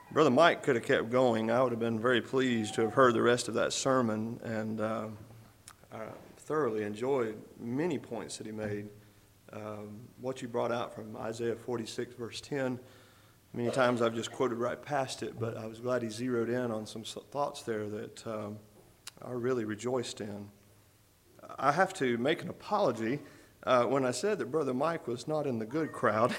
Brother Mike could have kept going. I would have been very pleased to have heard the rest of that sermon, and I thoroughly enjoyed many points that he made. What you brought out from Isaiah 46, verse 10, many times I've just quoted right past it, but I was glad he zeroed in on some thoughts there that I really rejoiced in. I have to make an apology when I said that Brother Mike was not in the good crowd.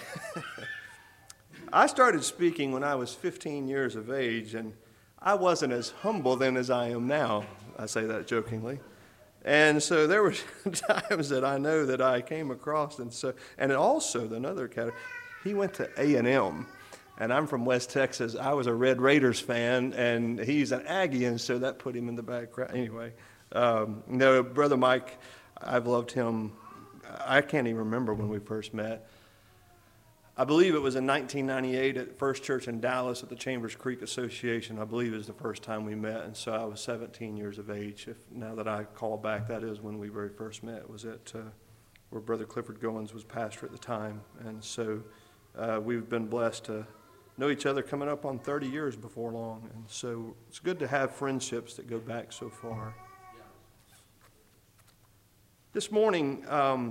I started speaking when I was 15 years of age, and I wasn't as humble then as I am now. I say that jokingly. And so there were times that I know that I came across, and also another category, he went to A&M, and I'm from West Texas. I was a Red Raiders fan, and he's an Aggie, and so that put him in the background. Anyway, no, Brother Mike, I've loved him. I can't even remember when we first met. I believe it was in 1998 at First Church in Dallas at the Chambers Creek Association. I believe it was the first time we met, and so I was 17 years of age. Now that I call back, that is when we very first met. It was at where Brother Clifford Goins was pastor at the time, and so we've been blessed to know each other coming up on 30 years before long, and so it's good to have friendships that go back so far. This morning,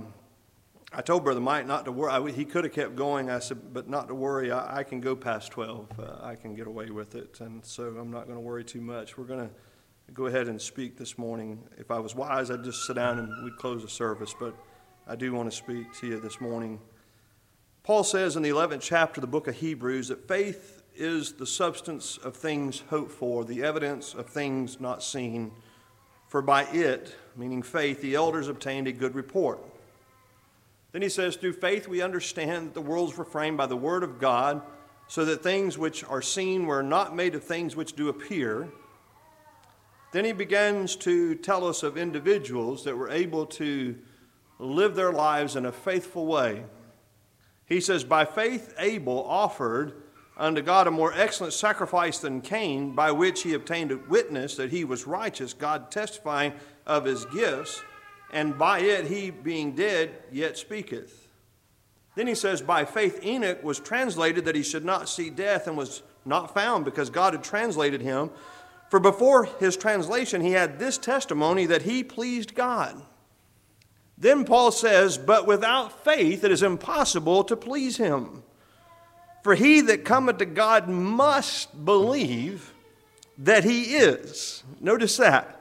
I told Brother Mike not to worry. He could have kept going. I said, but not to worry. I can go past 12. I can get away with it. And so I'm not going to worry too much. We're going to go ahead and speak this morning. If I was wise, I'd just sit down and we'd close the service. But I do want to speak to you this morning. Paul says in the 11th chapter of the book of Hebrews that faith is the substance of things hoped for, the evidence of things not seen. For by it, meaning faith, the elders obtained a good report. Then he says, through faith we understand that the worlds were framed by the word of God, so that things which are seen were not made of things which do appear. Then he begins to tell us of individuals that were able to live their lives in a faithful way. He says, by faith Abel offered unto God a more excellent sacrifice than Cain, by which he obtained a witness that he was righteous, God testifying of his gifts. And by it he, being dead, yet speaketh. Then he says, by faith Enoch was translated that he should not see death, and was not found, because God had translated him. For before his translation he had this testimony, that he pleased God. Then Paul says, but without faith it is impossible to please him. For he that cometh to God must believe that he is. Notice that.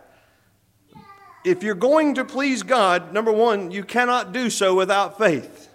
If you're going to please God, number one, you cannot do so without faith.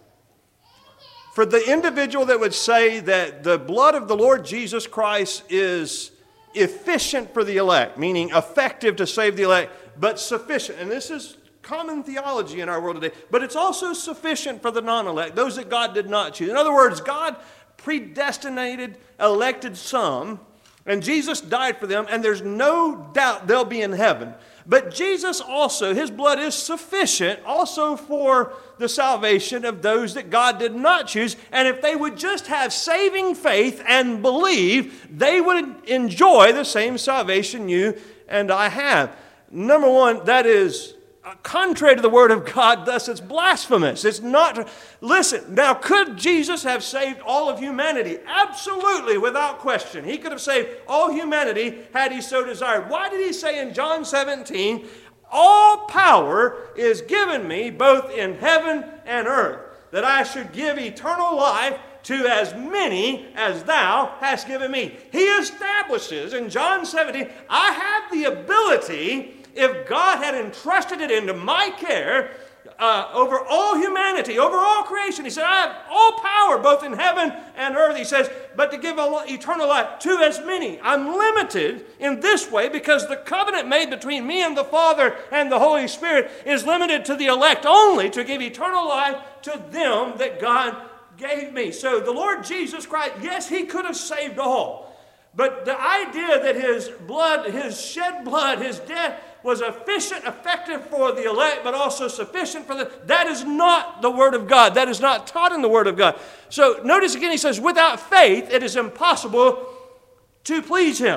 For the individual that would say that the blood of the Lord Jesus Christ is efficient for the elect, meaning effective to save the elect, but sufficient, and this is common theology in our world today, but it's also sufficient for the non-elect, those that God did not choose. In other words, God predestinated, elected some, and Jesus died for them, and there's no doubt they'll be in heaven. But Jesus also, his blood is sufficient also for the salvation of those that God did not choose. And if they would just have saving faith and believe, they would enjoy the same salvation you and I have. Number one, that is contrary to the word of God, thus it's blasphemous. It's not. Listen, now could Jesus have saved all of humanity? Absolutely, without question. He could have saved all humanity had he so desired. Why did he say in John 17, all power is given me both in heaven and earth, that I should give eternal life to as many as thou hast given me. He establishes in John 17, I have the ability, if God had entrusted it into my care, over all humanity, over all creation. He said, I have all power both in heaven and earth. He says, but to give eternal life to as many. I'm limited in this way because the covenant made between me and the Father and the Holy Spirit is limited to the elect only, to give eternal life to them that God gave me. So the Lord Jesus Christ, yes, he could have saved all. But the idea that his blood, his shed blood, his death was efficient, effective for the elect, but also sufficient for that is not the Word of God. That is not taught in the Word of God. So notice again, he says, without faith, it is impossible to please him.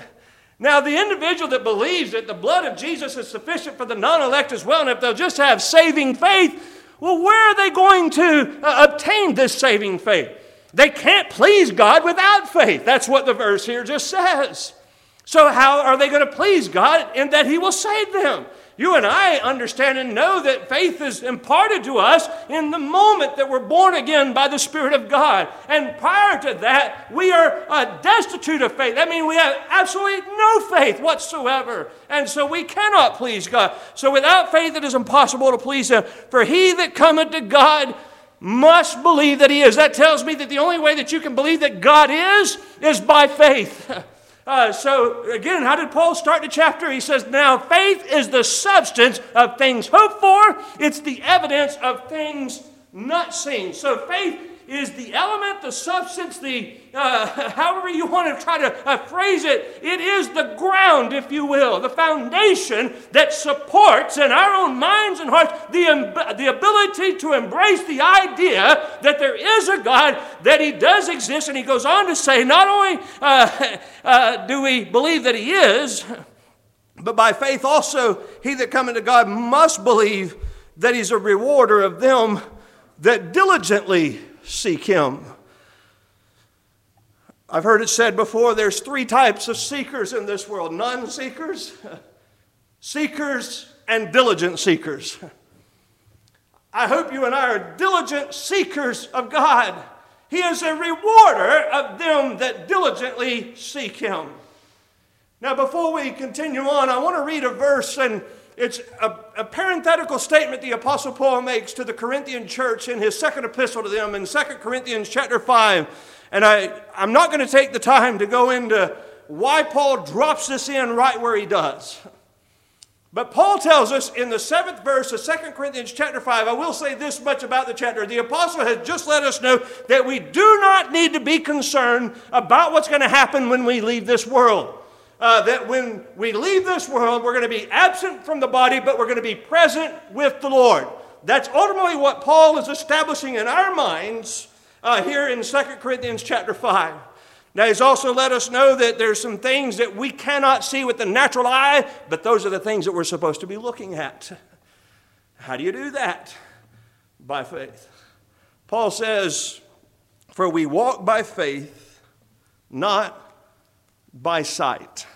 Now, the individual that believes that the blood of Jesus is sufficient for the non-elect as well, and if they'll just have saving faith, well, where are they going to obtain this saving faith? They can't please God without faith. That's what the verse here just says. So how are they going to please God in that He will save them? You and I understand and know that faith is imparted to us in the moment that we're born again by the Spirit of God. And prior to that, we are destitute of faith. That means we have absolutely no faith whatsoever. And so we cannot please God. So without faith, it is impossible to please Him. For he that cometh to God must believe that He is. That tells me that the only way that you can believe that God is by faith. So again, how did Paul start the chapter? He says, now faith is the substance of things hoped for. It's the evidence of things not seen. So faith is the element, the substance, however you want to try to phrase it. It is the ground, if you will, the foundation that supports in our own minds and hearts the ability to embrace the idea that there is a God, that He does exist. And he goes on to say, not only do we believe that He is, but by faith also he that cometh to God must believe that He's a rewarder of them that diligently seek Him. I've heard it said before, there's three types of seekers in this world: non-seekers, seekers, and diligent seekers. I hope you and I are diligent seekers of God. He is a rewarder of them that diligently seek Him. Now, before we continue on, I want to read a verse, and it's a parenthetical statement the Apostle Paul makes to the Corinthian church in his second epistle to them in 2 Corinthians chapter 5. And I'm not going to take the time to go into why Paul drops this in right where he does. But Paul tells us in the 7th verse of 2 Corinthians chapter 5, I will say this much about the chapter. The apostle has just let us know that we do not need to be concerned about what's going to happen when we leave this world. That when we leave this world, we're going to be absent from the body, but we're going to be present with the Lord. That's ultimately what Paul is establishing in our minds here in 2 Corinthians chapter 5. Now, he's also let us know that there's some things that we cannot see with the natural eye, but those are the things that we're supposed to be looking at. How do you do that? By faith. Paul says, for we walk by faith, not by sight.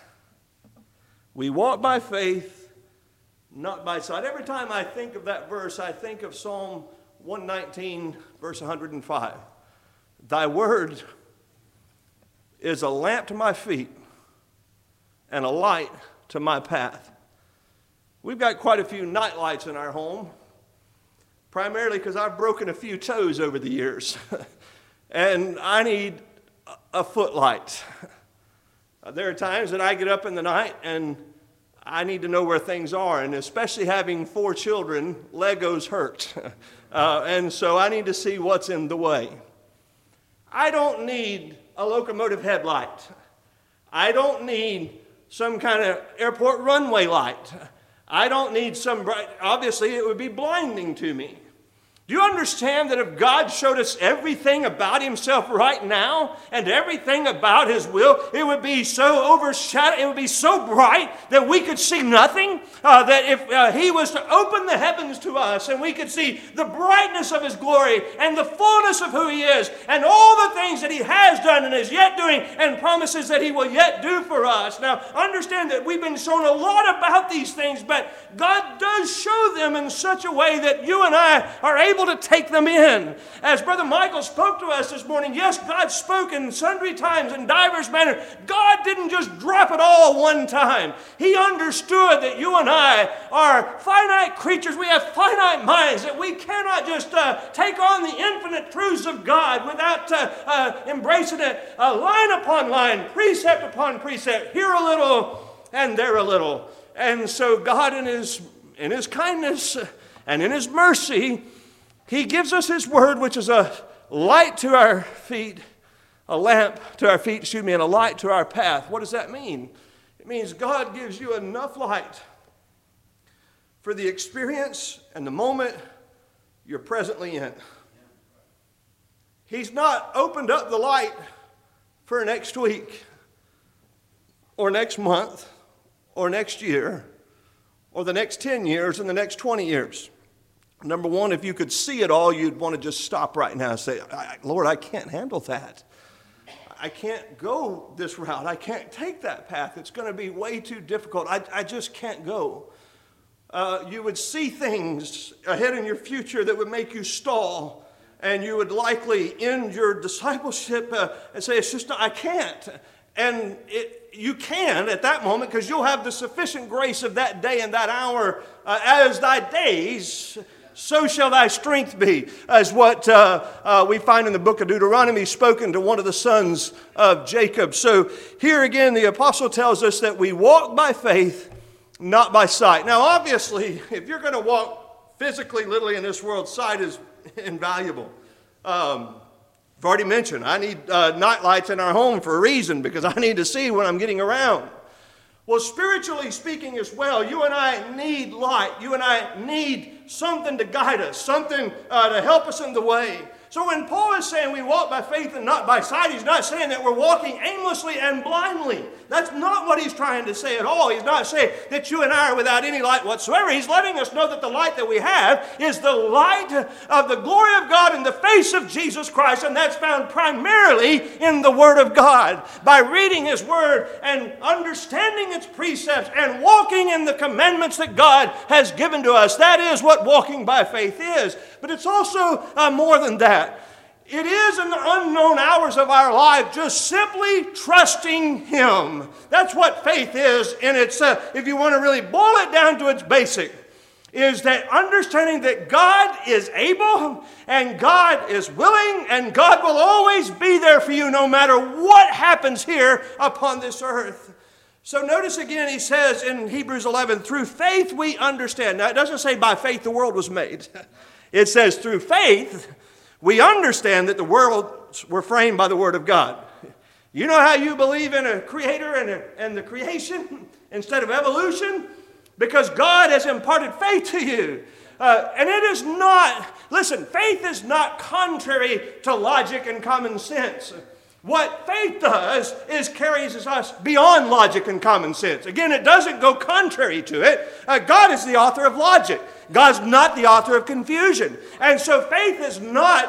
We walk by faith, not by sight. Every time I think of that verse, I think of Psalm 119, verse 105. Thy word is a lamp to my feet and a light to my path. We've got quite a few night lights in our home, primarily because I've broken a few toes over the years. And I need a footlight. There are times that I get up in the night and I need to know where things are, and especially having 4 children, Legos hurt. And so I need to see what's in the way. I don't need a locomotive headlight. I don't need some kind of airport runway light. I don't need some bright, obviously it would be blinding to me. Do you understand that if God showed us everything about Himself right now and everything about His will, it would be so overshadowed, it would be so bright that we could see nothing? That if He was to open the heavens to us and we could see the brightness of His glory and the fullness of who He is and all the things that He has done and is yet doing and promises that He will yet do for us. Now, understand that we've been shown a lot about these things, but God does show them in such a way that you and I are able to take them in. As Brother Michael spoke to us this morning, yes, God spoke in sundry times in divers manners. God didn't just drop it all one time. He understood that you and I are finite creatures. We have finite minds, that we cannot just take on the infinite truths of God without embracing it line upon line, precept upon precept, here a little and there a little. And so God in His kindness and in His mercy, He gives us His word, which is a light to our feet, a lamp to our feet, and a light to our path. What does that mean? It means God gives you enough light for the experience and the moment you're presently in. He's not opened up the light for next week or next month or next year or the next 10 years and the next 20 years. Number one, if you could see it all, you'd want to just stop right now and say, Lord, I can't handle that. I can't go this route. I can't take that path. It's going to be way too difficult. I just can't go. You would see things ahead in your future that would make you stall, and you would likely end your discipleship and say, it's just, I can't. And you can at that moment, because you'll have the sufficient grace of that day and that hour. As thy days, so shall thy strength be, as what we find in the book of Deuteronomy, spoken to one of the sons of Jacob. So here again, the apostle tells us that we walk by faith, not by sight. Now, obviously, if you're going to walk physically, literally in this world, sight is invaluable. I've already mentioned, I need night lights in our home for a reason, because I need to see when I'm getting around. Well, spiritually speaking as well, you and I need light. You and I need something to guide us, something to help us in the way. So when Paul is saying we walk by faith and not by sight, he's not saying that we're walking aimlessly and blindly. That's not what he's trying to say at all. He's not saying that you and I are without any light whatsoever. He's letting us know that the light that we have is the light of the glory of God in the face of Jesus Christ, and that's found primarily in the Word of God. By reading His Word and understanding its precepts and walking in the commandments that God has given to us, that is what walking by faith is. But it's also more than that. It is in the unknown hours of our life just simply trusting Him. That's what faith is. And it's, if you want to really boil it down to its basic, is that understanding that God is able and God is willing and God will always be there for you no matter what happens here upon this earth. So notice again, he says in Hebrews 11, through faith we understand. Now it doesn't say by faith the world was made. It says through faith we understand that the worlds were framed by the Word of God. You know how you believe in a creator and the creation instead of evolution? Because God has imparted faith to you. And it is not, listen, faith is not contrary to logic and common sense. What faith does is carries us beyond logic and common sense. Again, it doesn't go contrary to it. God is the author of logic. God's not the author of confusion. And so faith is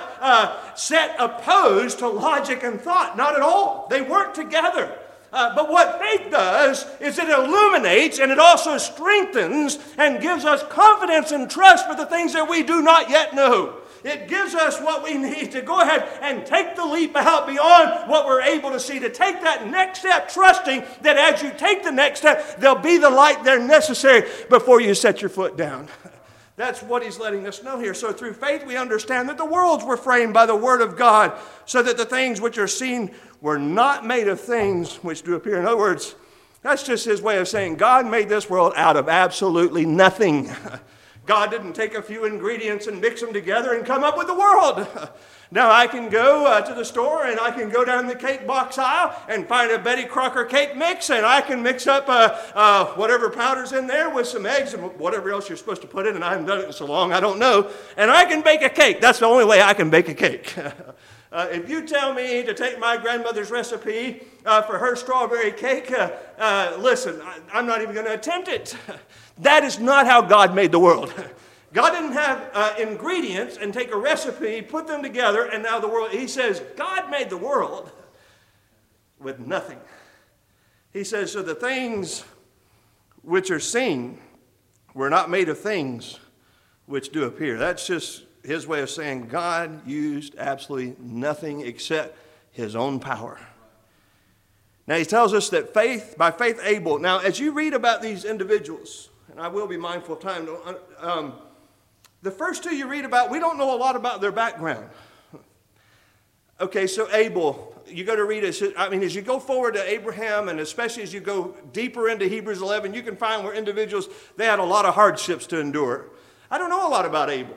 not set opposed to logic and thought. Not at all. They work together. But what faith does is it illuminates and it also strengthens and gives us confidence and trust for the things that we do not yet know. It gives us what we need to go ahead and take the leap out beyond what we're able to see, to take that next step, trusting that as you take the next step, there'll be the light there necessary before you set your foot down. That's what he's letting us know here. So through faith we understand that the worlds were framed by the Word of God, so that the things which are seen were not made of things which do appear. In other words, that's just his way of saying God made this world out of absolutely nothing. God didn't take a few ingredients and mix them together and come up with the world. Now I can go to the store and I can go down the cake box aisle and find a Betty Crocker cake mix, and I can mix up whatever powder's in there with some eggs and whatever else you're supposed to put in, and I haven't done it in so long, I don't know. And I can bake a cake. That's the only way I can bake a cake. If you tell me to take my grandmother's recipe for her strawberry cake, listen, I'm not even going to attempt it. That is not how God made the world. God didn't have ingredients and take a recipe, put them together, and now the world. He says God made the world with nothing. He says, so the things which are seen were not made of things which do appear. That's just his way of saying God used absolutely nothing except his own power. Now he tells us that by faith Abel. Now as you read about these individuals, and I will be mindful of time, the first two you read about, we don't know a lot about their background. Okay, so Abel, you got to read it. I mean, as you go forward to Abraham, and especially as you go deeper into Hebrews 11, you can find where individuals, they had a lot of hardships to endure. I don't know a lot about Abel.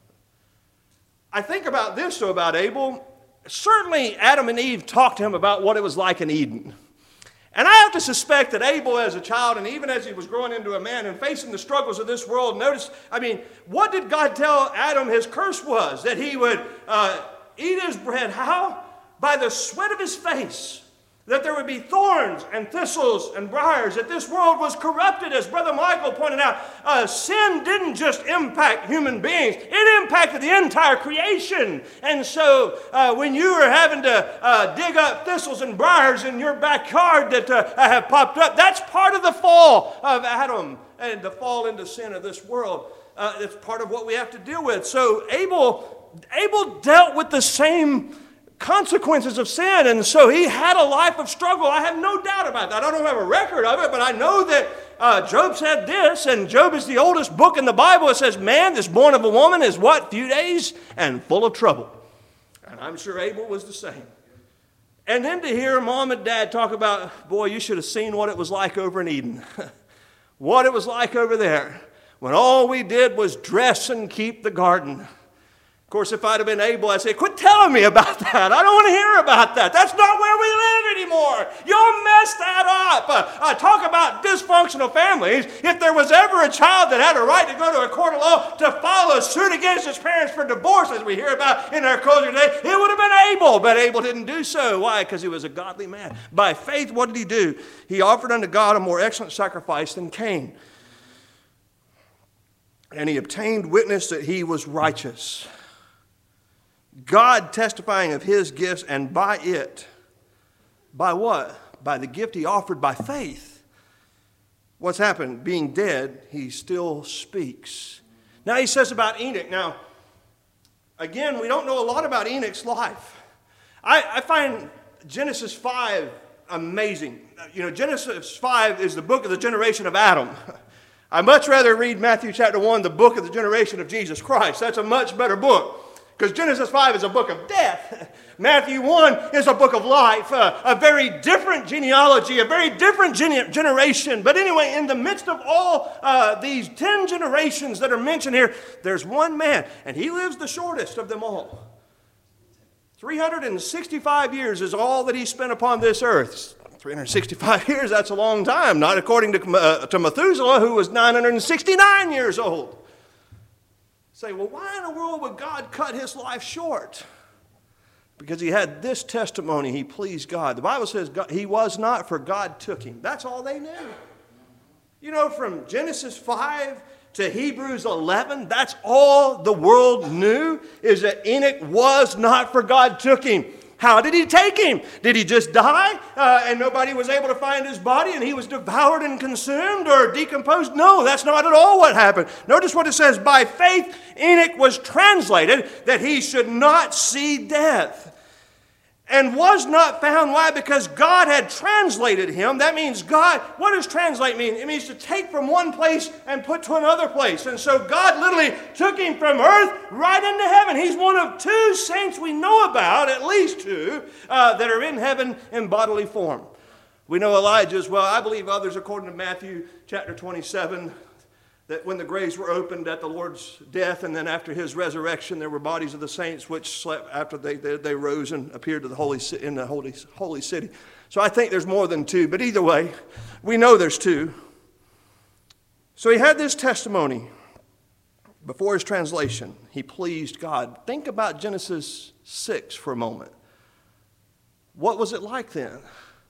I think about this, though, about Abel. Certainly, Adam and Eve talked to him about what it was like in Eden. And I have to suspect that Abel as a child, and even as he was growing into a man and facing the struggles of this world, notice, I mean, what did God tell Adam his curse was? That he would eat his bread. How? By the sweat of his face. that there would be thorns and thistles and briars, that this world was corrupted, as Brother Michael pointed out. Sin didn't just impact human beings, it impacted the entire creation. And so when you are having to dig up thistles and briars in your backyard that have popped up, that's part of the fall of Adam and the fall into sin of this world. It's part of what we have to deal with. So Abel dealt with the same consequences of sin, and so he had a life of struggle. I have no doubt about that. I don't have a record of it, but I know that Job said this, and Job is the oldest book in the Bible. It says, man that's born of a woman is what? Few days and full of trouble. And I'm sure Abel was the same. And then to hear Mom and Dad talk about, boy, you should have seen what it was like over in Eden. What it was like over there when all we did was dress and keep the garden. Of course, if I'd have been able, I'd say, quit telling me about that. I don't want to hear about that. That's not where we live anymore. You'll mess that up. Talk about dysfunctional families. If there was ever a child that had a right to go to a court of law to file a suit against his parents for divorce, as we hear about in our culture today, it would have been Abel. But Abel didn't do so. Why? Because he was a godly man. By faith, what did he do? He offered unto God a more excellent sacrifice than Cain. And he obtained witness that he was righteous, God testifying of his gifts, and by it, by what? By the gift he offered by faith. What's happened? Being dead, he still speaks. Now he says about Enoch. Now, again, we don't know a lot about Enoch's life. I find Genesis 5 amazing. You know, Genesis 5 is the book of the generation of Adam. I'd much rather read Matthew chapter 1, the book of the generation of Jesus Christ. That's a much better book. Because Genesis 5 is a book of death. Matthew 1 is a book of life. A very different genealogy, a very different generation. But anyway, in the midst of all these 10 generations that are mentioned here, there's one man, and he lives the shortest of them all. 365 years is all that he spent upon this earth. 365 years, that's a long time. Not according to Methuselah, who was 969 years old. Say, well, why in the world would God cut his life short? Because he had this testimony, he pleased God. The Bible says he was not, for God took him. That's all they knew. You know, from Genesis 5 to Hebrews 11, that's all the world knew, is that Enoch was not, for God took him. How did he take him? Did he just die and nobody was able to find his body and he was devoured and consumed or decomposed? No, that's not at all what happened. Notice what it says. By faith, Enoch was translated that he should not see death. And was not found. Why? Because God had translated him. That means God, what does translate mean? It means to take from one place and put to another place. And so God literally took him from earth right into heaven. He's one of 2 saints we know about, at least 2, that are in heaven in bodily form. We know Elijah as well. I believe others, according to Matthew chapter 27, that when the graves were opened at the Lord's death and then after his resurrection, there were bodies of the saints which slept after they rose and appeared to the holy city. So I think there's more than 2, but either way, we know there's 2. So he had this testimony before his translation. He pleased God. Think about Genesis 6 for a moment. What was it like then?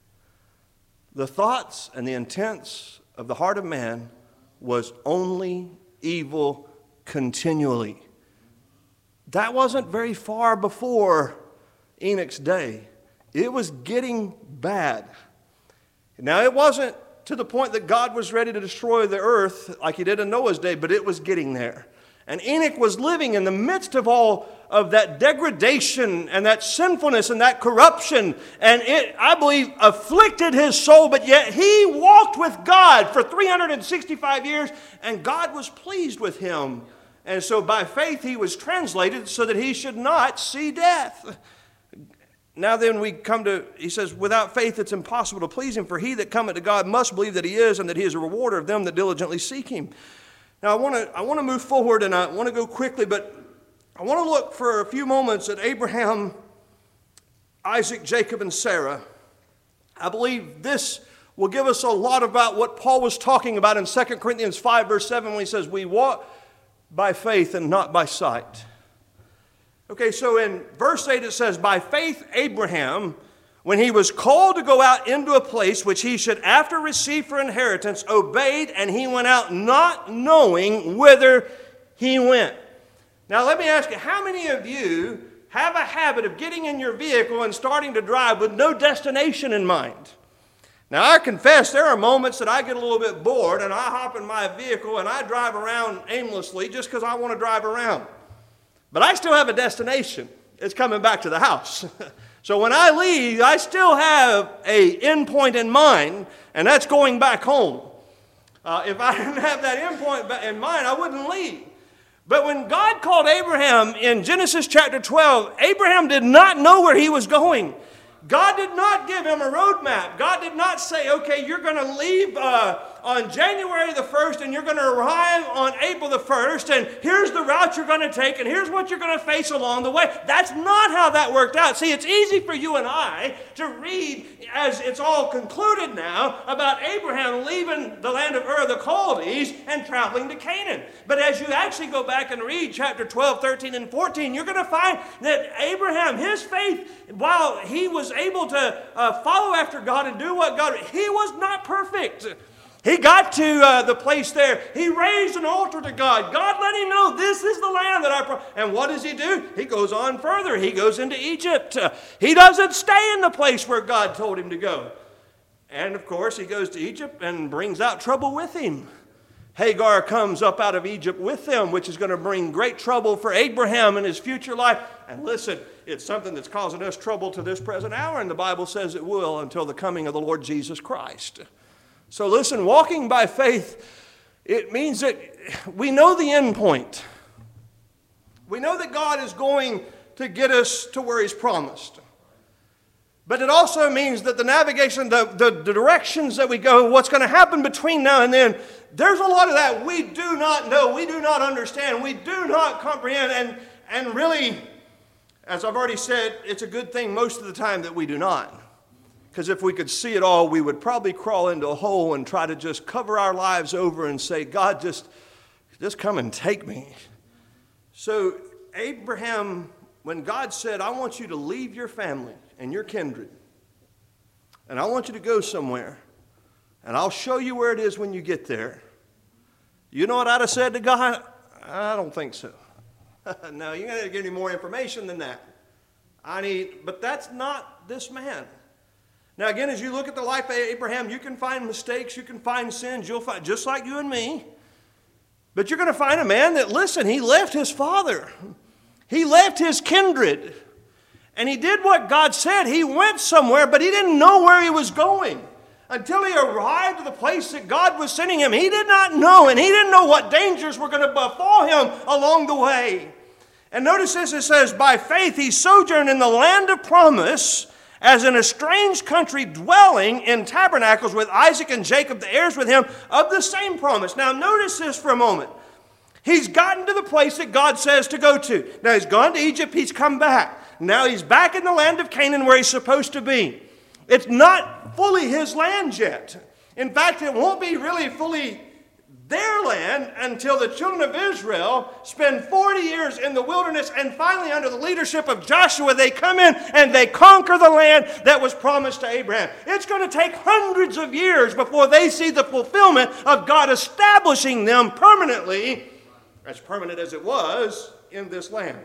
The thoughts and the intents of the heart of man was only evil continually. That wasn't very far before Enoch's day. It was getting bad. Now, it wasn't to the point that God was ready to destroy the earth like he did in Noah's day, but it was getting there. And Enoch was living in the midst of all of that degradation and that sinfulness and that corruption. And it, I believe, afflicted his soul, but yet he walked with God for 365 years, and God was pleased with him. And so by faith he was translated so that he should not see death. Now then we come to, he says, without faith it's impossible to please him, for he that cometh to God must believe that he is, and that he is a rewarder of them that diligently seek him. Now I want to move forward, and I want to go quickly, but I want to look for a few moments at Abraham, Isaac, Jacob, and Sarah. I believe this will give us a lot about what Paul was talking about in 2 Corinthians 5, verse 7, when he says, we walk by faith and not by sight. Okay, so in verse 8 it says, by faith Abraham, when he was called to go out into a place which he should after receive for inheritance, obeyed, and he went out not knowing whither he went. Now let me ask you, how many of you have a habit of getting in your vehicle and starting to drive with no destination in mind? Now I confess there are moments that I get a little bit bored and I hop in my vehicle and I drive around aimlessly just because I want to drive around. But I still have a destination. It's coming back to the house. So when I leave, I still have an end point in mind, and that's going back home. If I didn't have that end point in mind, I wouldn't leave. But when God called Abraham in Genesis chapter 12, Abraham did not know where he was going. God did not give him a roadmap. God did not say, okay, you're going to leave on January the 1st and you're going to arrive on April the 1st and here's the route you're going to take and here's what you're going to face along the way. That's not how that worked out. See, it's easy for you and I to read as it's all concluded now about Abraham leaving the land of Ur of the Chaldees and traveling to Canaan. But as you actually go back and read chapter 12, 13, and 14, you're going to find that Abraham, his faith, while he was able to follow after God and do what God, he was not perfect. He got to the place there. He raised an altar to God. God let him know this is the land that I and what does he do? He goes on further. He goes into Egypt. He doesn't stay in the place where God told him to go. And of course, he goes to Egypt and brings out trouble with him. Hagar comes up out of Egypt with them, which is going to bring great trouble for Abraham in his future life. And listen, it's something that's causing us trouble to this present hour, and the Bible says it will until the coming of the Lord Jesus Christ. So listen, walking by faith, it means that we know the end point. We know that God is going to get us to where He's promised. But it also means that the navigation, the directions that we go, what's going to happen between now and then, there's a lot of that we do not know, we do not understand, we do not comprehend, and really, as I've already said, it's a good thing most of the time that we do not. Because if we could see it all, we would probably crawl into a hole and try to just cover our lives over and say, God, just come and take me. So Abraham, when God said, I want you to leave your family and your kindred, and I want you to go somewhere, and I'll show you where it is when you get there. You know what I'd have said to God? I don't think so. No, you got to give me more information than that. But that's not this man. Now again, as you look at the life of Abraham, you can find mistakes, you can find sins, you'll find, just like you and me. But you're going to find a man that, listen, he left his father. He left his kindred. And he did what God said. He went somewhere, but he didn't know where he was going. Until he arrived at the place that God was sending him, he did not know, and he didn't know what dangers were going to befall him along the way. And notice this, it says, by faith he sojourned in the land of promise, as in a strange country, dwelling in tabernacles with Isaac and Jacob, the heirs with him of the same promise. Now notice this for a moment. He's gotten to the place that God says to go to. Now he's gone to Egypt, he's come back. Now he's back in the land of Canaan where he's supposed to be. It's not fully his land yet. In fact, it won't be really fully their land until the children of Israel spend 40 years in the wilderness, and finally under the leadership of Joshua they come in and they conquer the land that was promised to Abraham. It's going to take hundreds of years before they see the fulfillment of God establishing them permanently, as permanent as it was, in this land.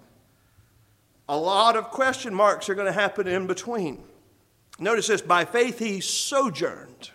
A lot of question marks are going to happen in between. Notice this, by faith he sojourned.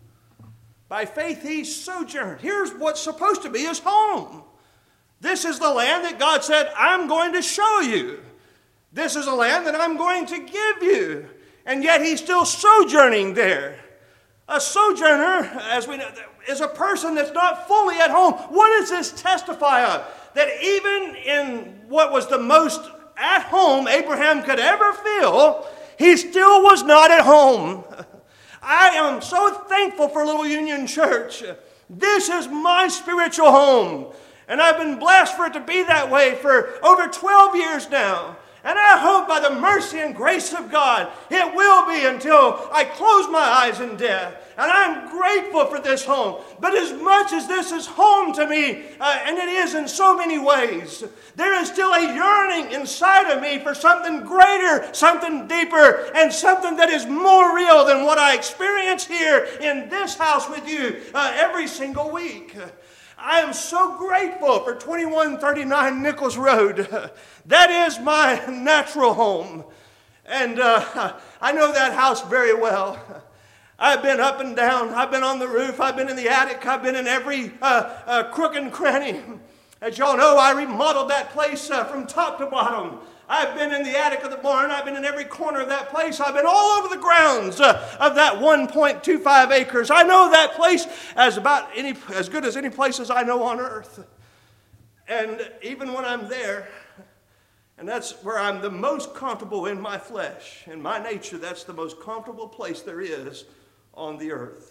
By faith he sojourned. Here's what's supposed to be his home. This is the land that God said, I'm going to show you. This is a land that I'm going to give you. And yet he's still sojourning there. A sojourner, as we know, is a person that's not fully at home. What does this testify of? That even in what was the most at home Abraham could ever feel, he still was not at home. I am so thankful for Little Union Church. This is my spiritual home. And I've been blessed for it to be that way for over 12 years now. And I hope by the mercy and grace of God, it will be until I close my eyes in death. And I'm grateful for this home. But as much as this is home to me, and it is in so many ways, there is still a yearning inside of me for something greater, something deeper, and something that is more real than what I experience here in this house with you every single week. I am so grateful for 2139 Nichols Road. That is my natural home. And I know that house very well. I've been up and down. I've been on the roof. I've been in the attic. I've been in every crook and cranny. As y'all know, I remodeled that place from top to bottom. I've been in the attic of the barn. I've been in every corner of that place. I've been all over the grounds of that 1.25 acres. I know that place as good as any places I know on earth. And even when I'm there, and that's where I'm the most comfortable in my flesh, in my nature, that's the most comfortable place there is on the earth.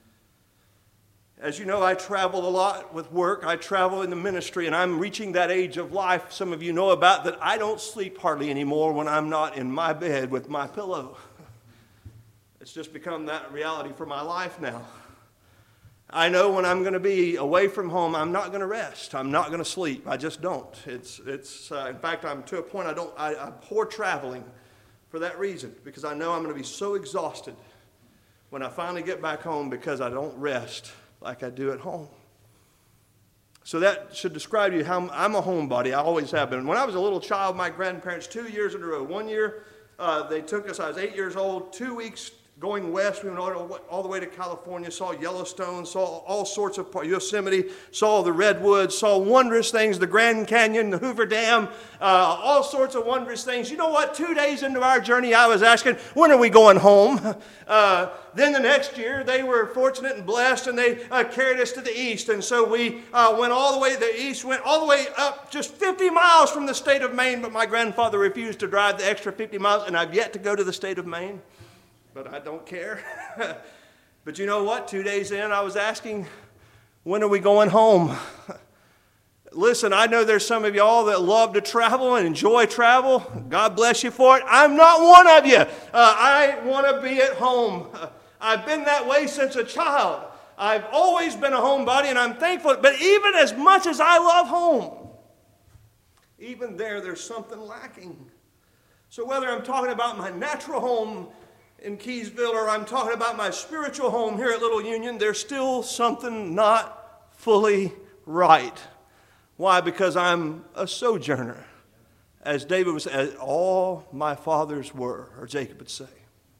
As you know, I travel a lot with work. I travel in the ministry, and I'm reaching that age of life some of you know about, that I don't sleep hardly anymore when I'm not in my bed with my pillow. It's just become that reality for my life now. I know when I'm going to be away from home, I'm not going to rest. I'm not going to sleep. I just don't. In fact, I'm to a point I abhor traveling for that reason, because I know I'm going to be so exhausted when I finally get back home because I don't rest like I do at home. So that should describe to you how I'm a homebody. I always have been. When I was a little child, my grandparents, 2 years in a row. 1 year, they took us, I was 8 years old, 2 weeks going west. We went all the way to California, saw Yellowstone, saw all sorts of Yosemite, saw the redwoods, saw wondrous things, the Grand Canyon, the Hoover Dam, all sorts of wondrous things. You know what? 2 days into our journey, I was asking, when are we going home? Then the next year, they were fortunate and blessed, and they carried us to the east. And so we went all the way to the east, went all the way up just 50 miles from the state of Maine, but my grandfather refused to drive the extra 50 miles, and I've yet to go to the state of Maine. But I don't care. But you know what? 2 days in, I was asking, when are we going home? Listen, I know there's some of y'all that love to travel and enjoy travel. God bless you for it. I'm not one of you. I want to be at home. I've been that way since a child. I've always been a homebody, and I'm thankful. But even as much as I love home, even there's something lacking. So whether I'm talking about my natural home in Keysville, or I'm talking about my spiritual home here at Little Union, there's still something not fully right. Why? Because I'm a sojourner, as David was, as all my fathers were, or Jacob would say.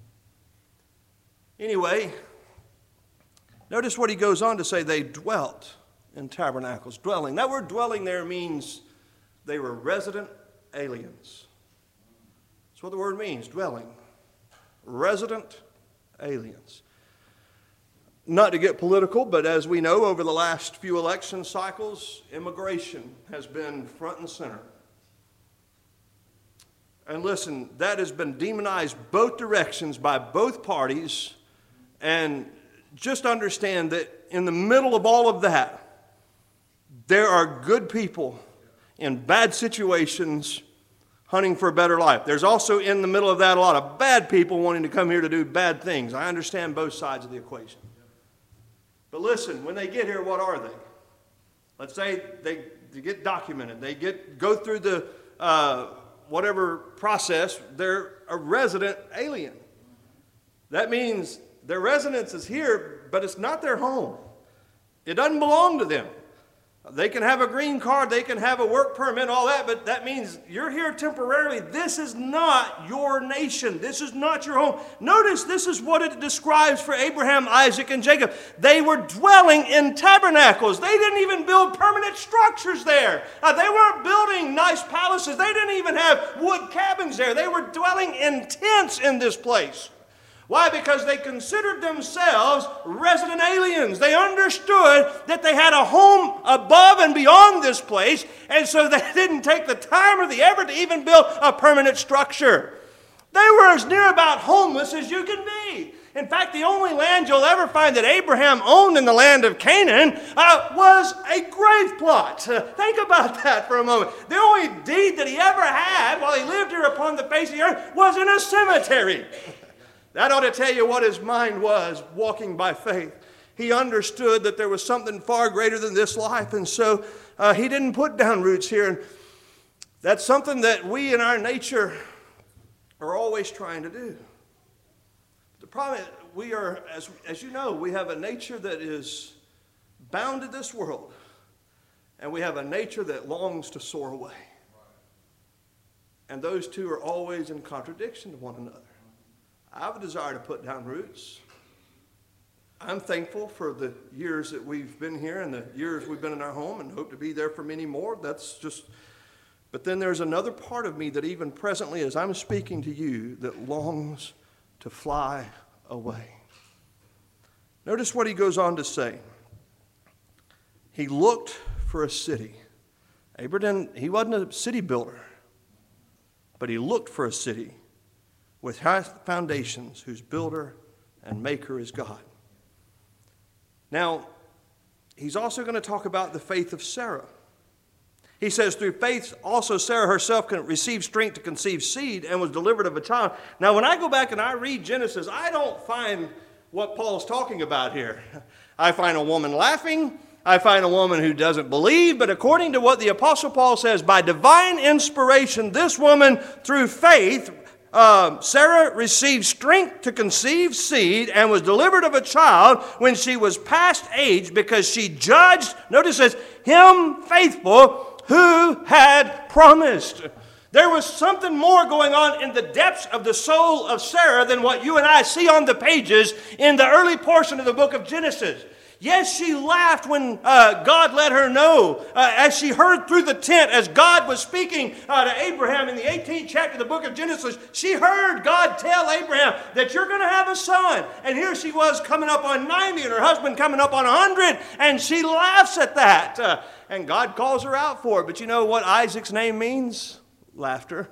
Anyway, notice what he goes on to say. They dwelt in tabernacles. Dwelling. That word dwelling there means they were resident aliens. That's what the word means, dwelling. Resident aliens. Not to get political, but as we know, over the last few election cycles, immigration has been front and center. And listen, that has been demonized both directions by both parties. And just understand that in the middle of all of that, there are good people in bad situations hunting for a better life. There's also in the middle of that a lot of bad people wanting to come here to do bad things. I understand both sides of the equation. But listen, when they get here, what are they? Let's say they get documented. They go through the whatever process. They're a resident alien. That means their residence is here, but it's not their home. It doesn't belong to them. They can have a green card, they can have a work permit, all that, but that means you're here temporarily. This is not your nation. This is not your home. Notice this is what it describes for Abraham, Isaac, and Jacob. They were dwelling in tabernacles. They didn't even build permanent structures there. They weren't building nice palaces. They didn't even have wood cabins there. They were dwelling in tents in this place. Why? Because they considered themselves resident aliens. They understood that they had a home above and beyond this place, and so they didn't take the time or the effort to even build a permanent structure. They were as near about homeless as you can be. In fact, the only land you'll ever find that Abraham owned in the land of Canaan was a grave plot. Think about that for a moment. The only deed that he ever had while he lived here upon the face of the earth was in a cemetery. That ought to tell you what his mind was walking by faith. He understood that there was something far greater than this life, and so he didn't put down roots here. And that's something that we in our nature are always trying to do. The problem is we are, as you know, we have a nature that is bound to this world, and we have a nature that longs to soar away. And those two are always in contradiction to one another. I have a desire to put down roots. I'm thankful for the years that we've been here and the years we've been in our home, and hope to be there for many more. But then there's another part of me that even presently as I'm speaking to you that longs to fly away. Notice what he goes on to say. He looked for a city. Abraham, he wasn't a city builder, but he looked for a city with high foundations, whose builder and maker is God. Now, he's also going to talk about the faith of Sarah. He says, through faith also Sarah herself received strength to conceive seed and was delivered of a child. Now, when I go back and I read Genesis, I don't find what Paul's talking about here. I find a woman laughing. I find a woman who doesn't believe. But according to what the Apostle Paul says, by divine inspiration, this woman, through faith, Sarah received strength to conceive seed and was delivered of a child when she was past age, because she judged, notice this, him faithful who had promised. There was something more going on in the depths of the soul of Sarah than what you and I see on the pages in the early portion of the book of Genesis. Yes, she laughed when God let her know, as she heard through the tent, as God was speaking to Abraham in the 18th chapter of the book of Genesis. She heard God tell Abraham that you're going to have a son. And here she was coming up on 90 and her husband coming up on 100, and she laughs at that. And God calls her out for it. But you know what Isaac's name means? Laughter.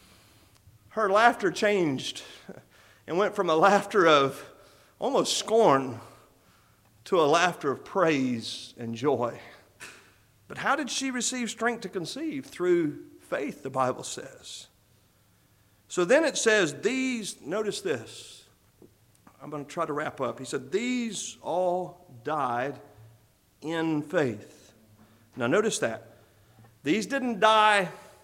Her laughter changed and went from a laughter of almost scorn to a laughter of praise and joy. But how did she receive strength to conceive? Through faith, the Bible says. So then it says, notice this. I'm going to try to wrap up. He said, these all died in faith. Now notice that. These didn't die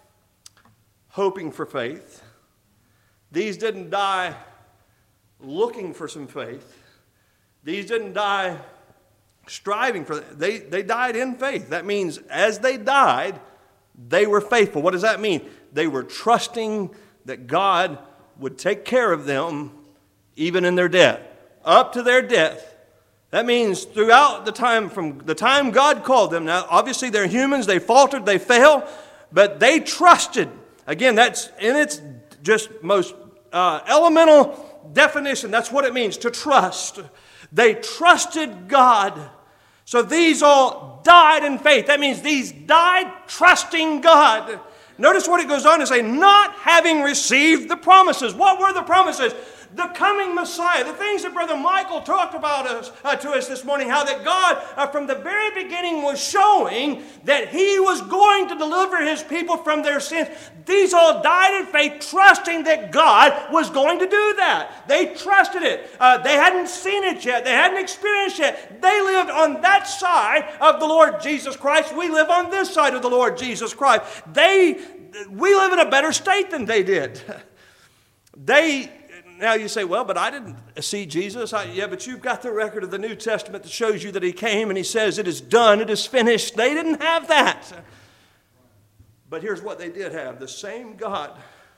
hoping for faith. These didn't die looking for some faith. These didn't die striving for that. They died in faith. That means as they died, they were faithful. What does that mean? They were trusting that God would take care of them even in their death, up to their death. That means throughout the time, from the time God called them. Now, obviously they're humans. They faltered, they fell, but they trusted. Again, that's in its just most elemental definition. That's what it means, to trust. They trusted God. So these all died in faith. That means these died trusting God. Notice what it goes on to say, not having received the promises. What were the promises? The coming Messiah. The things that Brother Michael talked about to us this morning, how that God from the very beginning was showing that He was going to deliver His people from their sins. These all died in faith, trusting that God was going to do that. They trusted it. They hadn't seen it yet. They hadn't experienced it. They lived on that side of the Lord Jesus Christ. We live on this side of the Lord Jesus Christ. We live in a better state than they did. Now you say, well, but I didn't see Jesus. Yeah, but you've got the record of the New Testament that shows you that He came and He says, it is done, it is finished. They didn't have that. But here's what they did have. The same God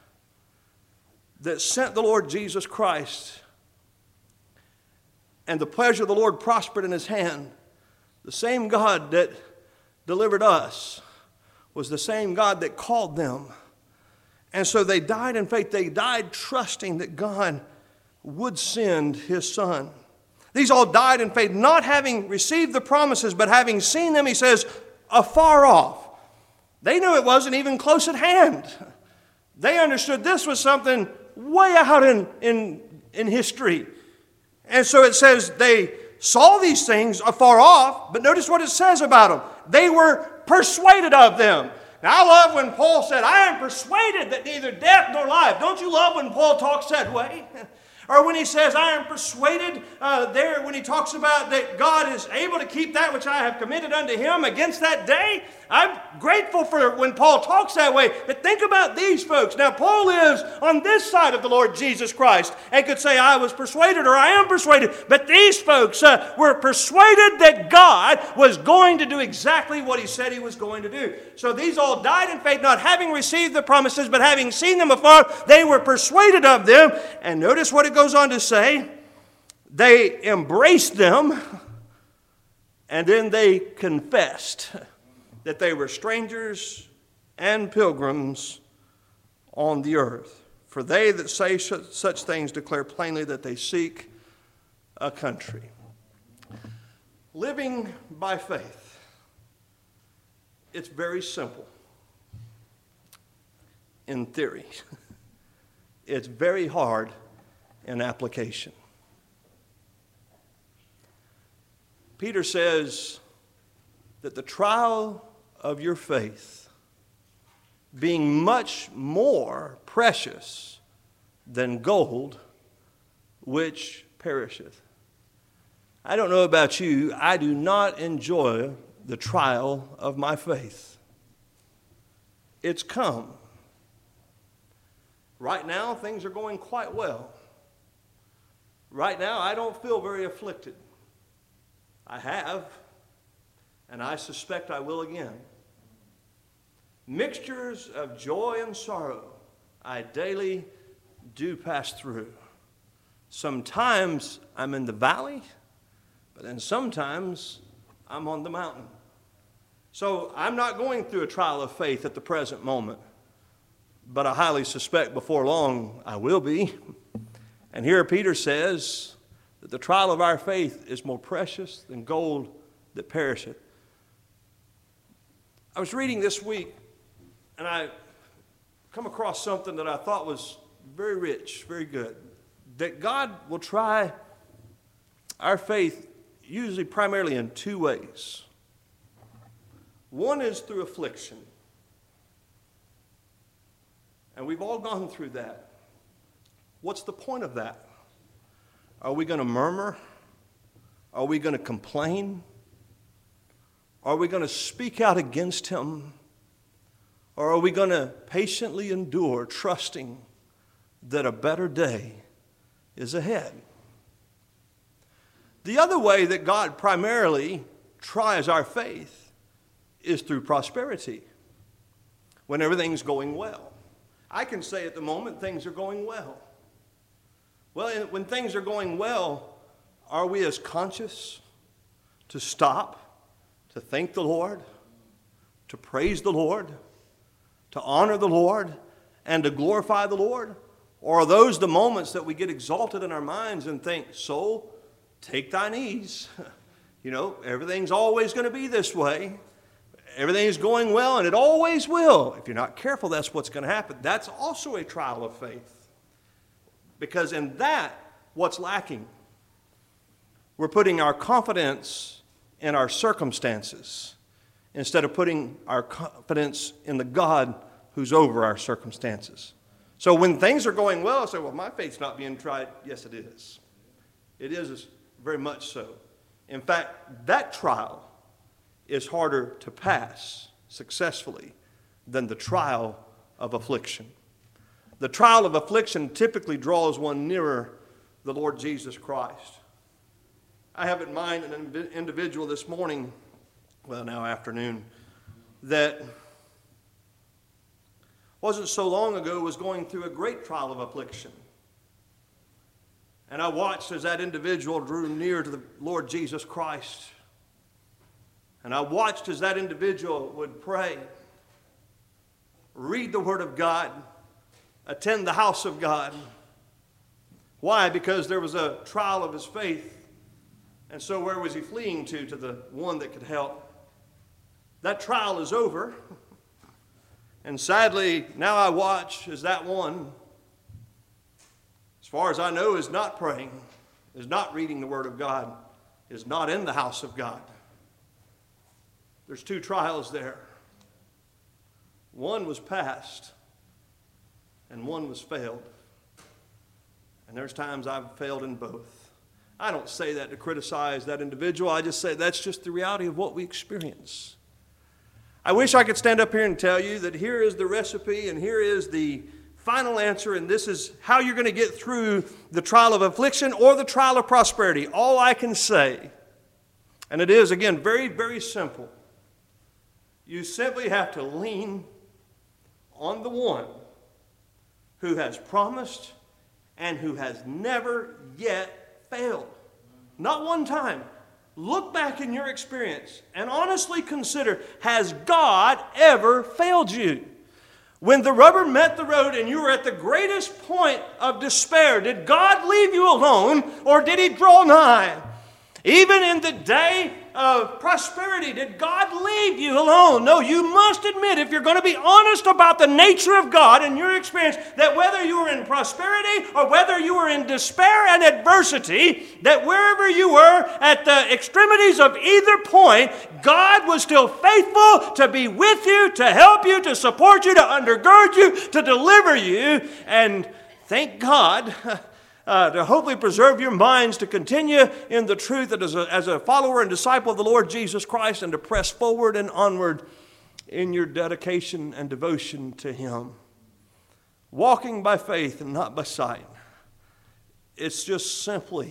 that sent the Lord Jesus Christ, and the pleasure of the Lord prospered in His hand, the same God that delivered us was the same God that called them. And so they died in faith. They died trusting that God would send His Son. These all died in faith, not having received the promises, but having seen them, he says, afar off. They knew it wasn't even close at hand. They understood this was something way out in history. And so it says they saw these things afar off, but notice what it says about them. They were persuaded of them. Now, I love when Paul said, I am persuaded that neither death nor life. Don't you love when Paul talks that way? Or when he says, I am persuaded there, when he talks about that God is able to keep that which I have committed unto him against that day. I'm grateful for when Paul talks that way. But think about these folks. Now, Paul lives on this side of the Lord Jesus Christ and could say, I was persuaded or I am persuaded. But these folks were persuaded that God was going to do exactly what he said he was going to do. So these all died in faith, not having received the promises, but having seen them afar. They were persuaded of them. And notice what it goes on to say. They embraced them, and then they confessed that they were strangers and pilgrims on the earth. For they that say such things declare plainly that they seek a country. Living by faith, it's very simple. In theory, it's very hard in application. Peter says that the trial of your faith, being much more precious than gold, which perisheth. I don't know about you, I do not enjoy the trial of my faith. It's come. Right now, things are going quite well. Right now, I don't feel very afflicted. I have, and I suspect I will again. Mixtures of joy and sorrow I daily do pass through. Sometimes I'm in the valley, but then sometimes I'm on the mountain. So I'm not going through a trial of faith at the present moment, but I highly suspect before long I will be. And here Peter says that the trial of our faith is more precious than gold that perisheth. I was reading this week, and I come across something that I thought was very rich, very good. That God will try our faith usually primarily in two ways. One is through affliction. And we've all gone through that. What's the point of that? Are we going to murmur? Are we going to complain? Are we going to speak out against him? Or are we going to patiently endure, trusting that a better day is ahead? The other way that God primarily tries our faith is through prosperity, when everything's going well. I can say at the moment things are going well. Well, when things are going well, are we as conscious to stop, to thank the Lord, to praise the Lord, to honor the Lord, and to glorify the Lord? Or are those the moments that we get exalted in our minds and think, soul, take thine ease. You know, everything's always going to be this way. Everything's going well, and it always will. If you're not careful, that's what's going to happen. That's also a trial of faith. Because in that, what's lacking? We're putting our confidence in our circumstances instead of putting our confidence in the God who's over our circumstances. So when things are going well, I say, well, my faith's not being tried. Yes, it is. It is very much so. In fact, that trial is harder to pass successfully than the trial of affliction. The trial of affliction typically draws one nearer the Lord Jesus Christ. I have in mind an individual this morning, well, now afternoon, that wasn't so long ago was going through a great trial of affliction. And I watched as that individual drew near to the Lord Jesus Christ. And I watched as that individual would pray, read the Word of God, attend the house of God. Why? Because there was a trial of his faith. And so where was he fleeing to? To the one that could help. That trial is over. And sadly, now I watch as that one, as far as I know, is not praying, is not reading the Word of God, is not in the house of God. There's two trials there. One was passed, and one was failed. And there's times I've failed in both. I don't say that to criticize that individual. I just say that's just the reality of what we experience. I wish I could stand up here and tell you that here is the recipe and here is the final answer, and this is how you're going to get through the trial of affliction or the trial of prosperity. All I can say, and it is, again, very, very simple. You simply have to lean on the one who has promised and who has never yet failed. Not one time. Look back in your experience and honestly consider, has God ever failed you? When the rubber met the road and you were at the greatest point of despair, did God leave you alone or did He draw nigh? Even in the day of prosperity, did God leave you alone? No, you must admit, if you're going to be honest about the nature of God and your experience, that whether you were in prosperity or whether you were in despair and adversity, that wherever you were at the extremities of either point, God was still faithful to be with you, to help you, to support you, to undergird you, to deliver you. And thank God to hopefully preserve your minds to continue in the truth that as a follower and disciple of the Lord Jesus Christ, and to press forward and onward in your dedication and devotion to Him. Walking by faith and not by sight. It's just simply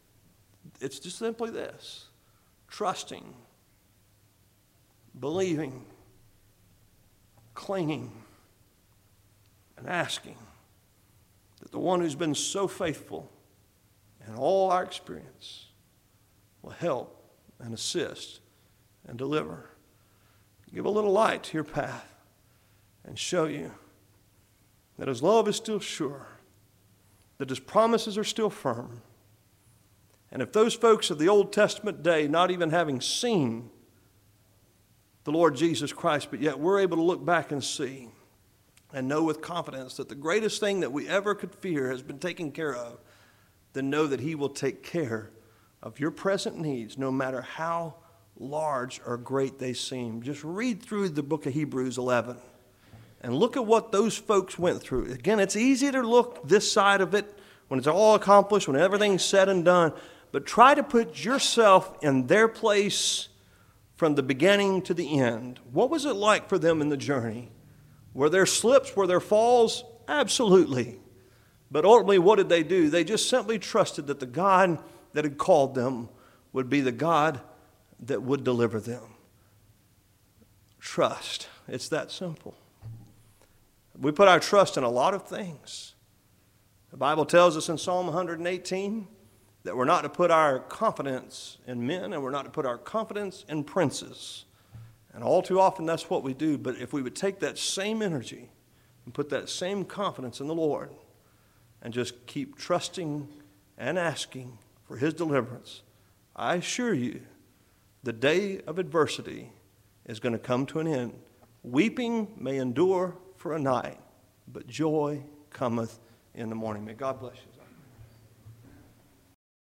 this. Trusting, believing, clinging, and asking that the one who's been so faithful in all our experience will help and assist and deliver. Give a little light to your path and show you that His love is still sure, that His promises are still firm. And if those folks of the Old Testament day, not even having seen the Lord Jesus Christ, but yet we're able to look back and see and know with confidence that the greatest thing that we ever could fear has been taken care of, then know that He will take care of your present needs, no matter how large or great they seem. Just read through the book of Hebrews 11 and look at what those folks went through. Again, it's easy to look this side of it when it's all accomplished, when everything's said and done, but try to put yourself in their place from the beginning to the end. What was it like for them in the journey? Were there slips? Were there falls? Absolutely. But ultimately, what did they do? They just simply trusted that the God that had called them would be the God that would deliver them. Trust. It's that simple. We put our trust in a lot of things. The Bible tells us in Psalm 118 that we're not to put our confidence in men and we're not to put our confidence in princes. And all too often that's what we do. But if we would take that same energy and put that same confidence in the Lord and just keep trusting and asking for His deliverance, I assure you the day of adversity is going to come to an end. Weeping may endure for a night, but joy cometh in the morning. May God bless you.